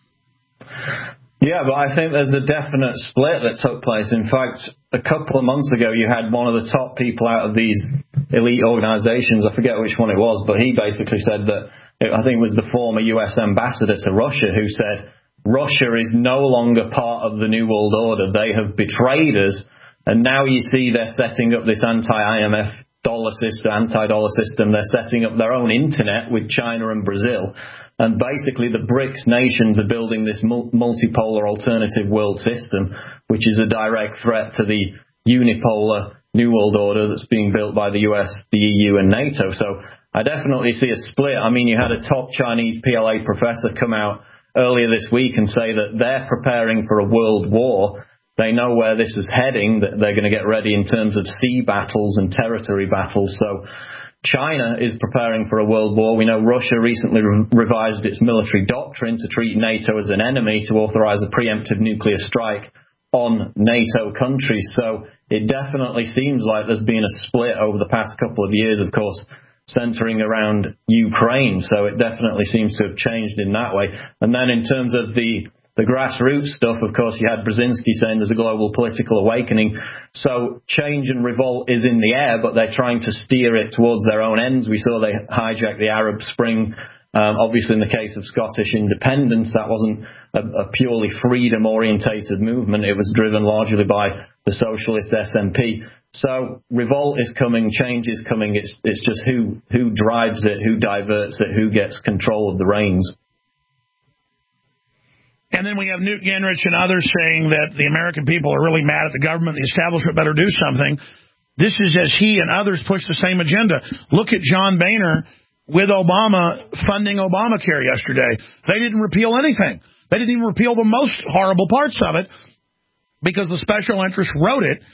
Yeah, but I think there's a definite split that took place. In fact, a couple of months ago, you had one of the top people out of these elite organizations, I forget which one it was, but he basically said that, I think it was the former U S ambassador to Russia, who said, Russia is no longer part of the New World Order. They have betrayed us, and now you see they're setting up this anti-I M F dollar system, anti-dollar system. They're setting up their own internet with China and Brazil. And basically the BRICS nations are building this multipolar alternative world system, which is a direct threat to the unipolar New World Order that's being built by the U S, the E U, and NATO. So I definitely see a split. I mean, you had a top Chinese P L A professor come out earlier this week and say that they're preparing for a world war. They know where this is heading, that they're going to get ready in terms of sea battles and territory battles. So China is preparing for a world war. We know Russia recently re- revised its military doctrine to treat NATO as an enemy, to authorize a preemptive nuclear strike on NATO countries. So it definitely seems like there's been a split over the past couple of years, of course, centering around Ukraine. So it definitely seems to have changed in that way. And then in terms of the The grassroots stuff, of course, you had Brzezinski saying there's a global political awakening. So change and revolt is in the air, but they're trying to steer it towards their own ends. We saw they hijacked the Arab Spring. Um, obviously, in the case of Scottish independence, that wasn't a, a purely freedom-orientated movement. It was driven largely by the socialist S N P. So revolt is coming, change is coming. It's, it's just who, who drives it, who diverts it, who gets control of the reins. And then we have Newt Gingrich and others saying that the American people are really mad at the government. The establishment better do something. This is as he and others push the same agenda. Look at John Boehner with Obama funding Obamacare yesterday. They didn't repeal anything. They didn't even repeal the most horrible parts of it because the special interests wrote it.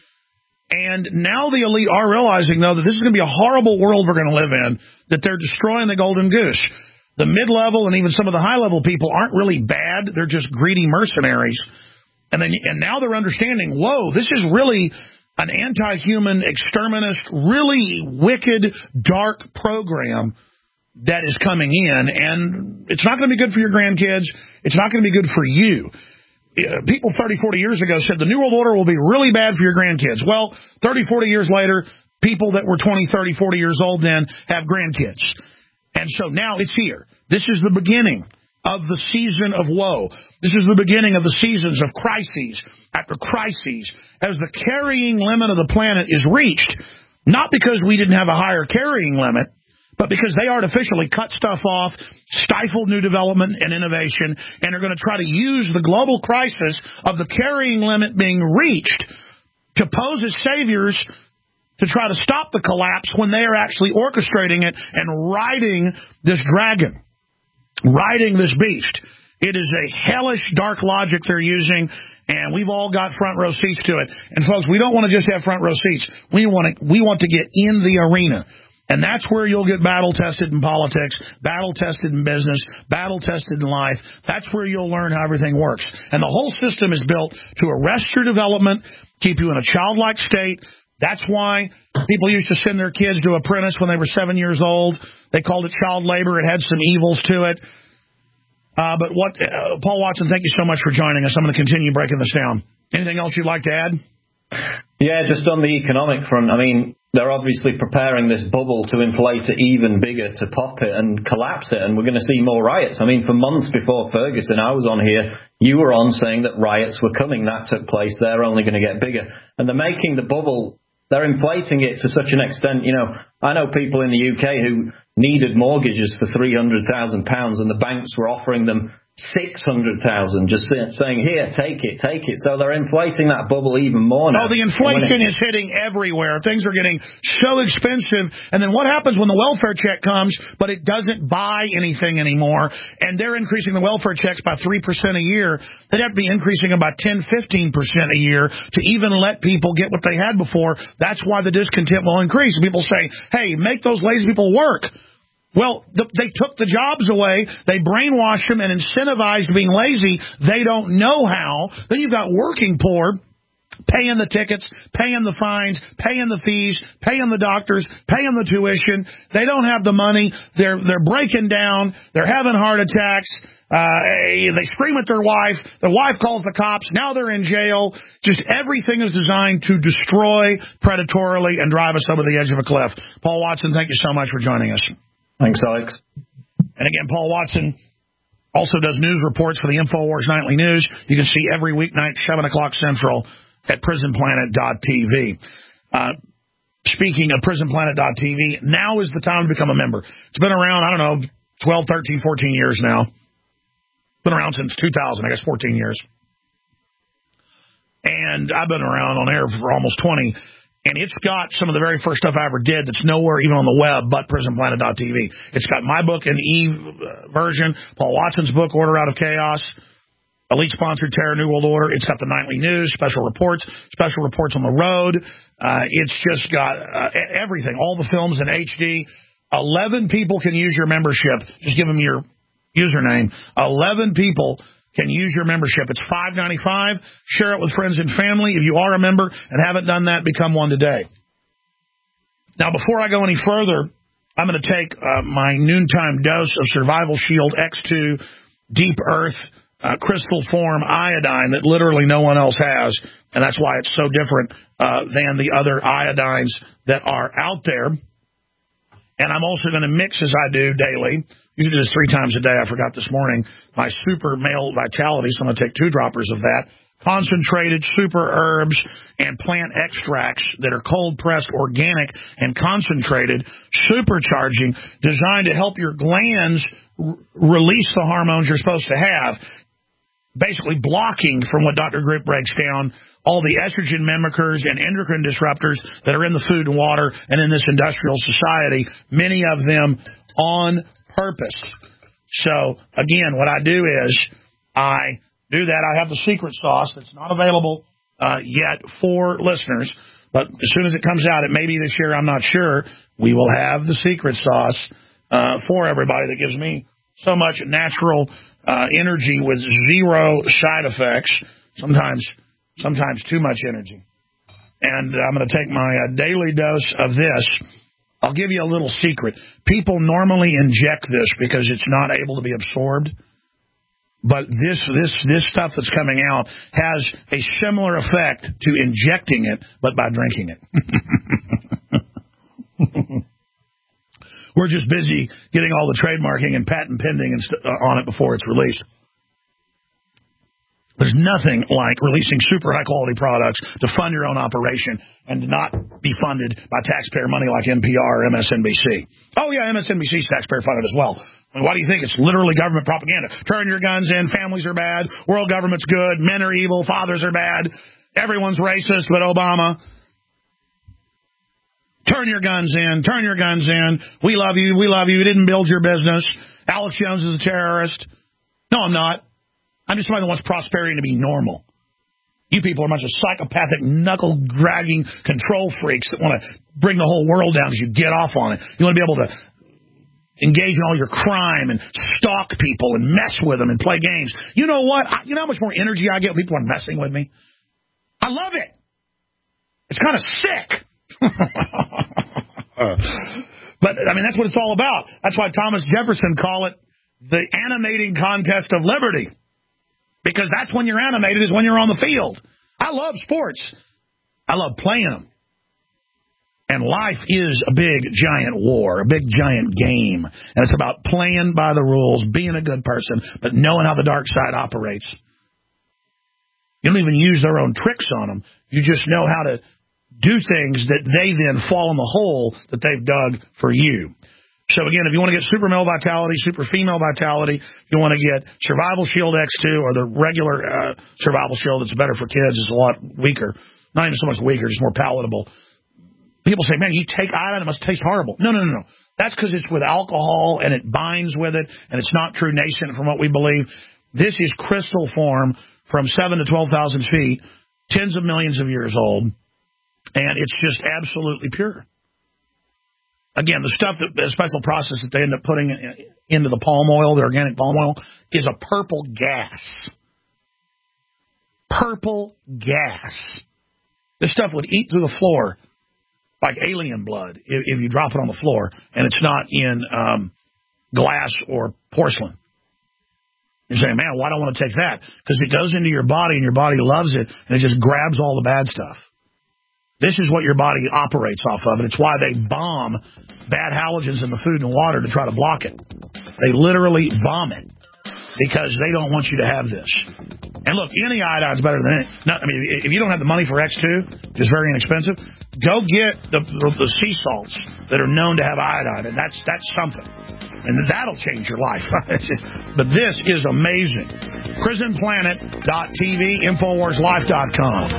And now the elite are realizing, though, that this is going to be a horrible world we're going to live in, that they're destroying the golden goose. The mid-level and even some of the high-level people aren't really bad. They're just greedy mercenaries. And then, and now they're understanding, whoa, this is really an anti-human, exterminist, really wicked, dark program that is coming in. And it's not going to be good for your grandkids. It's not going to be good for you. People thirty, forty years ago said the New World Order will be really bad for your grandkids. Well, thirty, forty years later, people that were twenty, thirty, forty years old then have grandkids. And so now it's here. This is the beginning of the season of woe. This is the beginning of the seasons of crises after crises as the carrying limit of the planet is reached, not because we didn't have a higher carrying limit, but because they artificially cut stuff off, stifled new development and innovation, and are going to try to use the global crisis of the carrying limit being reached to pose as saviors to try to stop the collapse when they are actually orchestrating it and riding this dragon, riding this beast. It is a hellish, dark logic they're using, and we've all got front row seats to it. And, folks, we don't want to just have front row seats. We want to, we want to get in the arena. And that's where you'll get battle-tested in politics, battle-tested in business, battle-tested in life. That's where you'll learn how everything works. And the whole system is built to arrest your development, keep you in a childlike state. That's why people used to send their kids to apprentice when they were seven years old. They called it child labor. It had some evils to it. Uh, but what, uh, Paul Watson, thank you so much for joining us. I'm going to continue breaking this down. Anything else you'd like to add? Yeah, just on the economic front, I mean, they're obviously preparing this bubble to inflate it even bigger, to pop it and collapse it, and we're going to see more riots. I mean, for months before Ferguson, I was on here, you were on saying that riots were coming. That took place. They're only going to get bigger. And they're making the bubble, they're inflating it to such an extent. You know, I know people in the U K who needed mortgages for three hundred thousand pounds, and the banks were offering them six hundred thousand, just saying, here, take it, take it. So they're inflating that bubble even more now. Oh, the inflation is hitting everywhere. Things are getting so expensive. And then what happens when the welfare check comes, but it doesn't buy anything anymore, and they're increasing the welfare checks by three percent a year? They'd have to be increasing them by ten, fifteen percent a year to even let people get what they had before. That's why the discontent will increase. People say, hey, make those lazy people work. Well, the, they took the jobs away, they brainwashed them and incentivized being lazy. They don't know how. Then you've got working poor paying the tickets, paying the fines, paying the fees, paying the doctors, paying the tuition. They don't have the money. They're they're breaking down. They're having heart attacks. Uh, they scream at their wife. The wife calls the cops. Now they're in jail. Just everything is designed to destroy predatorily and drive us over the edge of a cliff. Paul Watson, thank you so much for joining us. Thanks, Alex. And again, Paul Watson also does news reports for the InfoWars Nightly News. You can see every weeknight, seven o'clock Central, at prison planet dot t v. Uh, speaking of prison planet dot t v, now is the time to become a member. It's been around, I don't know, twelve, thirteen, fourteen years now. It's been around since two thousand, I guess fourteen years. And I've been around on air for almost twenty. And it's got some of the very first stuff I ever did that's nowhere even on the web but prison planet dot t v. It's got my book in e version, Paul Watson's book, Order Out of Chaos, Elite-sponsored Terror, New World Order. It's got the nightly news, special reports, special reports on the road. Uh, it's just got uh, everything, all the films in H D. Eleven people can use your membership. Just give them your username. Eleven people can use your membership. It's five ninety-five. Share it with friends and family. If you are a member and haven't done that, become one today. Now, before I go any further, I'm going to take uh, my noontime dose of Survival Shield X two Deep Earth uh, crystal form iodine that literally no one else has, and that's why it's so different uh, than the other iodines that are out there. And I'm also going to mix, as I do daily, usually do this three times a day, I forgot this morning, my super male vitality, so I'm going to take two droppers of that, concentrated super herbs and plant extracts that are cold-pressed, organic, and concentrated, supercharging, designed to help your glands r- release the hormones you're supposed to have, basically blocking, from what Doctor Group breaks down, all the estrogen mimickers and endocrine disruptors that are in the food and water and in this industrial society, many of them on purpose. So, again, what I do is I do that. I have the secret sauce that's not available uh, yet for listeners, but as soon as it comes out, it may be this year, I'm not sure, we will have the secret sauce uh, for everybody that gives me so much natural uh, energy with zero side effects, sometimes sometimes too much energy. And I'm going to take my uh, daily dose of this. I'll give you a little secret. People normally inject this because it's not able to be absorbed. But this this this stuff that's coming out has a similar effect to injecting it, but by drinking it. We're just busy getting all the trademarking and patent pending and st- uh, on it before it's released. There's nothing like releasing super high-quality products to fund your own operation and to not be funded by taxpayer money like N P R or M S N B C. Oh, yeah, M S N B C's taxpayer funded as well. I mean, why do you think? It's literally government propaganda. Turn your guns in. Families are bad. World government's good. Men are evil. Fathers are bad. Everyone's racist but Obama. Turn your guns in. Turn your guns in. We love you. We love you. We didn't build your business. Alex Jones is a terrorist. No, I'm not. I'm just somebody that wants prosperity to be normal. You people are a bunch of psychopathic, knuckle-dragging control freaks that want to bring the whole world down because you get off on it. You want to be able to engage in all your crime and stalk people and mess with them and play games. You know what? I, you know how much more energy I get when people are messing with me? I love it. It's kind of sick. But, I mean, that's what it's all about. That's why Thomas Jefferson called it the animating contest of liberty. Because that's when you're animated, is when you're on the field. I love sports. I love playing them. And life is a big, giant war, a big, giant game. And it's about playing by the rules, being a good person, but knowing how the dark side operates. You don't even use their own tricks on them. You just know how to do things that they then fall in the hole that they've dug for you. So, again, if you want to get super male vitality, super female vitality, if you want to get Survival Shield X two or the regular uh, Survival Shield that's better for kids, it's a lot weaker. Not even so much weaker, just more palatable. People say, man, you take iodine, it must taste horrible. No, no, no, no. That's because it's with alcohol and it binds with it, and it's not true nascent from what we believe. This is crystal form from seven to twelve thousand feet, tens of millions of years old, and it's just absolutely pure. Again, the stuff, that the special process that they end up putting into the palm oil, the organic palm oil, is a purple gas. Purple gas. This stuff would eat through the floor like alien blood if, if you drop it on the floor, and it's not in um, glass or porcelain. You're saying, man, why do I want to take that? Because it goes into your body, and your body loves it, and it just grabs all the bad stuff. This is what your body operates off of, and it's why they bomb bad halogens in the food and water to try to block it. They literally bomb it because they don't want you to have this. And look, any iodine's better than any. Not, I mean, if you don't have the money for X two, which is very inexpensive, go get the, the, the sea salts that are known to have iodine, and that's that's something. And that'll change your life. But this is amazing. prison planet dot t v, infowars life dot com.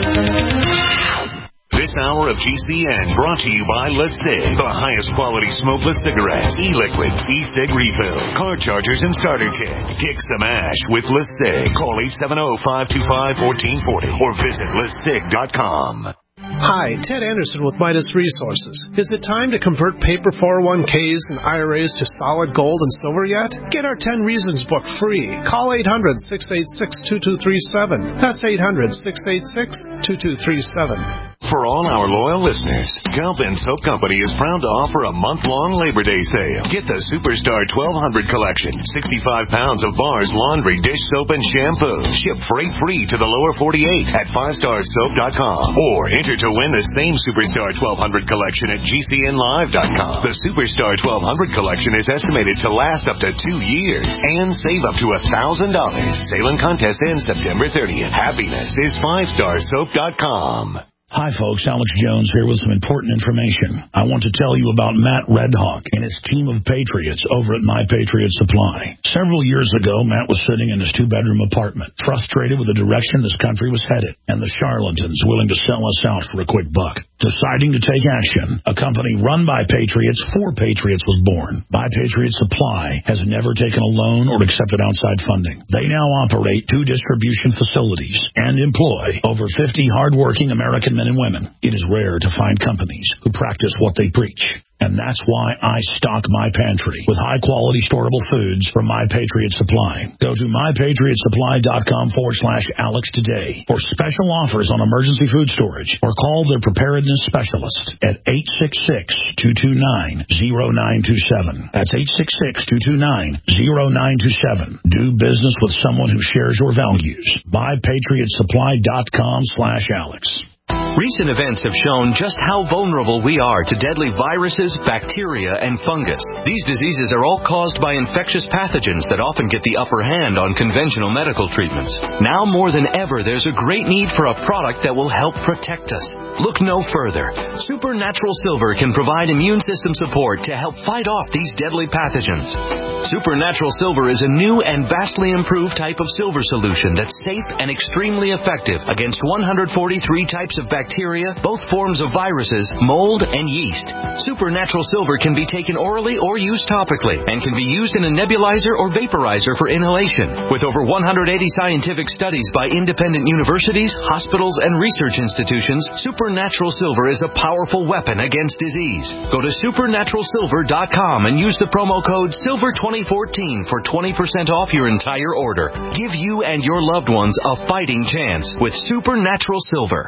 This hour of G C N brought to you by Lustig, the highest quality smokeless cigarettes, e-liquids, e-cig refill, car chargers, and starter kits. Kick some ash with Lustig. Call eight seven zero, five two five, one four four zero or visit lustig dot com. Hi, Ted Anderson with Midas Resources. Is it time to convert paper four oh one k's and I R As to solid gold and silver yet? Get our ten Reasons book free. Call eight hundred, six eight six, two two three seven. That's eight hundred, six eight six, two two three seven. For all our loyal listeners, Galpin Soap Company is proud to offer a month-long Labor Day sale. Get the Superstar twelve hundred collection, sixty-five pounds of bars, laundry, dish soap, and shampoo. Ship freight-free to the lower forty-eight at five star soap dot com. Or enter to win the same Superstar twelve hundred collection at G C N live dot com. The Superstar twelve hundred collection is estimated to last up to two years and save up to one thousand dollars. Sale and contest ends September thirtieth. Happiness is five star soap dot com. Hi, folks. Alex Jones here with some important information. I want to tell you about Matt Redhawk and his team of patriots over at My Patriot Supply. Several years ago, Matt was sitting in his two-bedroom apartment, frustrated with the direction this country was headed and the charlatans willing to sell us out for a quick buck. Deciding to take action, a company run by patriots for patriots was born. My Patriot Supply has never taken a loan or accepted outside funding. They now operate two distribution facilities and employ over fifty hardworking American men and women. It is rare to find companies who practice what they preach. And that's why I stock my pantry with high-quality storable foods from My Patriot Supply. Go to my patriot supply dot com forward slash Alex today for special offers on emergency food storage, or call their preparedness specialist at eight six six, two two nine, zero nine two seven. That's eight six six, two two nine, zero nine two seven. Do business with someone who shares your values. my patriot supply dot com slash Alex. Recent events have shown just how vulnerable we are to deadly viruses, bacteria, and fungus. These diseases are all caused by infectious pathogens that often get the upper hand on conventional medical treatments. Now more than ever, there's a great need for a product that will help protect us. Look no further. Supernatural Silver can provide immune system support to help fight off these deadly pathogens. Supernatural Silver is a new and vastly improved type of silver solution that's safe and extremely effective against one hundred forty-three types of bacteria, both forms of viruses, mold, and yeast. Supernatural Silver can be taken orally or used topically and can be used in a nebulizer or vaporizer for inhalation. With over one hundred eighty scientific studies by independent universities, hospitals, and research institutions, Supernatural Silver is a powerful weapon against disease. Go to supernatural silver dot com and use the promo code silver twenty fourteen for twenty percent off your entire order. Give you and your loved ones a fighting chance with Supernatural Silver.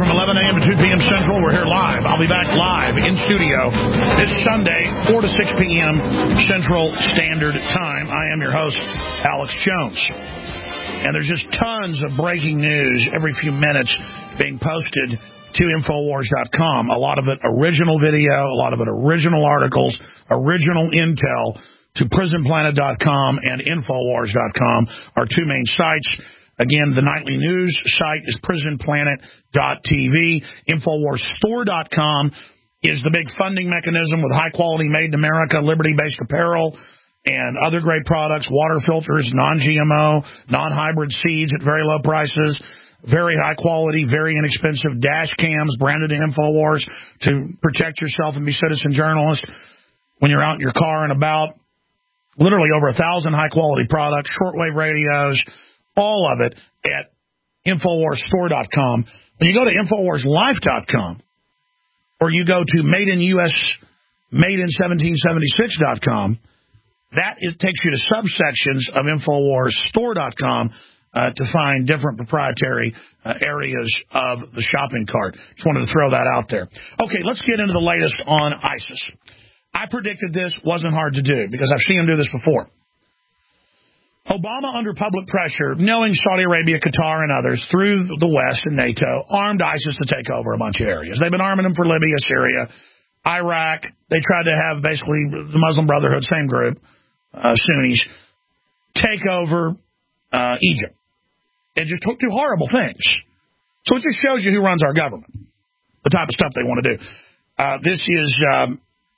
from eleven a.m. to two p.m. Central. We're here live. I'll be back live in studio this Sunday, four to six p.m. Central Standard Time. I am your host, Alex Jones. And there's just tons of breaking news every few minutes being posted to Infowars dot com. A lot of it original video, a lot of it original articles, original intel to Prison Planet dot com and Infowars dot com, our two main sites. Again, the nightly news site is Prison Planet dot T V. Infowars Store dot com is the big funding mechanism with high-quality made-in-America, Liberty-based apparel, and other great products, water filters, non-G M O, non-hybrid seeds at very low prices, very high quality, very inexpensive dash cams branded to InfoWars to protect yourself and be citizen journalists when you're out in your car and about. Literally over a thousand high-quality products, shortwave radios, all of it at Infowars Store dot com. When you go to Infowars Life dot com or you go to Made in U S, Made in seventeen seventy-six dot com, that it takes you to subsections of Infowars Store dot com uh, to find different proprietary uh, areas of the shopping cart. Just wanted to throw that out there. Okay, let's get into the latest on ISIS. I predicted this wasn't hard to do because I've seen them do this before. Obama, under public pressure, knowing Saudi Arabia, Qatar, and others through the West and NATO, armed ISIS to take over a bunch of areas. They've been arming them for Libya, Syria, Iraq. They tried to have basically the Muslim Brotherhood, same group, uh, Sunnis, take over uh, Egypt. They just took two horrible things. So it just shows you who runs our government, the type of stuff they want to do. Uh, this is... Um,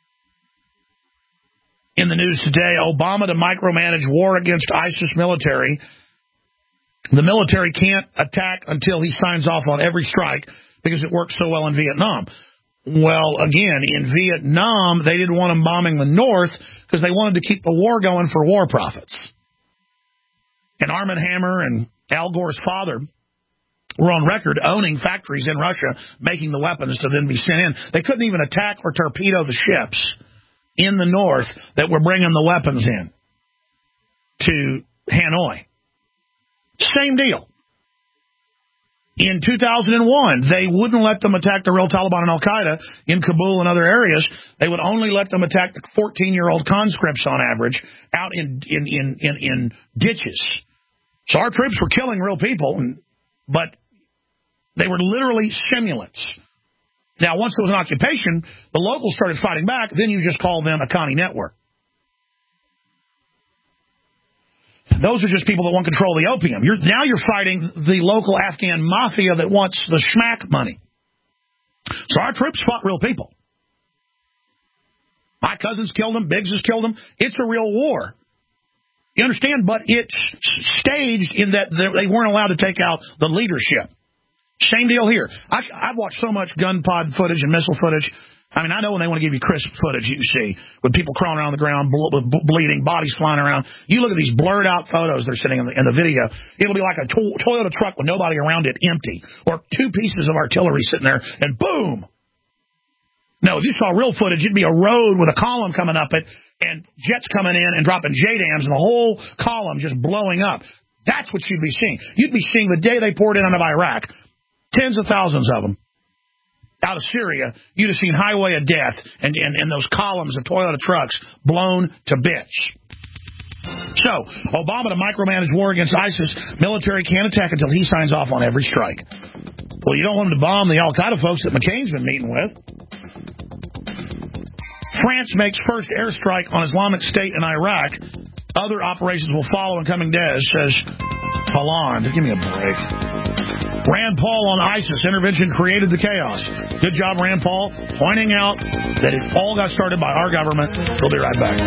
In the news today, Obama to micromanage war against ISIS military. The military can't attack until he signs off on every strike because it worked so well in Vietnam. Well, again, in Vietnam, they didn't want them bombing the North because they wanted to keep the war going for war profits. And Arm and Hammer and Al Gore's father were on record owning factories in Russia, making the weapons to then be sent in. They couldn't even attack or torpedo the ships in the North that were bringing the weapons in to Hanoi. Same deal. In two thousand one, they wouldn't let them attack the real Taliban and Al-Qaeda in Kabul and other areas. They would only let them attack the fourteen-year-old conscripts on average out in in, in, in, in ditches. So our troops were killing real people, and, but they were literally simulants. Now, once there was an occupation, the locals started fighting back. Then you just call them a Connie network. Those are just people that want control of the opium. You're, now you're fighting the local Afghan mafia that wants the schmack money. So our troops fought real people. My cousins killed them. Biggs has killed them. It's a real war. You understand? But it's staged in that they weren't allowed to take out the leadership. Same deal here. I, I've watched so much gun pod footage and missile footage. I mean, I know when they want to give you crisp footage, you see, with people crawling around the ground, ble- bleeding, bodies flying around. You look at these blurred out photos they're sitting in the, in the video. It'll be like a to- Toyota truck with nobody around it, empty, or two pieces of artillery sitting there, and boom. No, if you saw real footage, it'd be a road with a column coming up it, and jets coming in and dropping J DAMs, and the whole column just blowing up. That's what you'd be seeing. You'd be seeing the day they poured in out of Iraq. Tens of thousands of them out of Syria. You'd have seen Highway of Death and, and, and those columns of Toyota trucks blown to bits. So, Obama to micromanage war against ISIS. Military can't attack until he signs off on every strike. Well, you don't want him to bomb the Al-Qaeda folks that McCain's been meeting with. France makes first airstrike on Islamic State in Iraq. Other operations will follow in coming days, says Hollande. Give me a break. Rand Paul on ISIS. Intervention created the chaos. Good job, Rand Paul, pointing out that it all got started by our government. We'll be right back.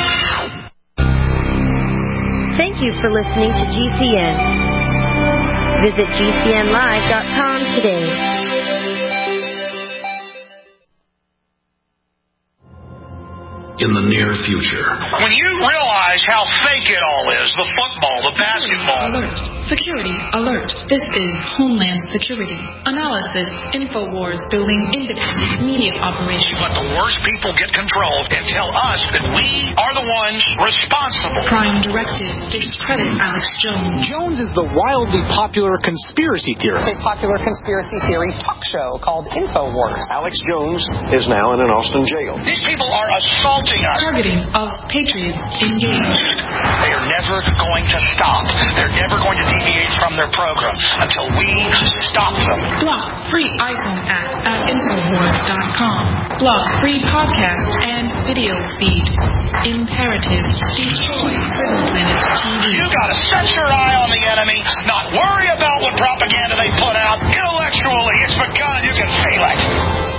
Thank you for listening to G C N. Visit G C N live dot com today. in the near future. When you realize how fake it all is, the football, the basketball. Alert. Security alert. This is Homeland Security. Analysis. InfoWars building independent media operation. But the worst people get control and tell us that we are the ones responsible. Prime Directive. Discredit Alex Jones. Jones is the wildly popular conspiracy theorist. A popular conspiracy theory talk show called InfoWars. Alex Jones is now in an Austin jail. These people are assaulting us. Targeting of patriots engaged. They are never going to stop. They're never going to deviate from their program until we stop them. Block free iPhone app at Infowars dot com. Block free podcast and video feed. Imperative. Destroy Prison Planet T V. You gotta set your eye on the enemy, not worry about what propaganda they put out. Intellectually, it's begun. You can feel it.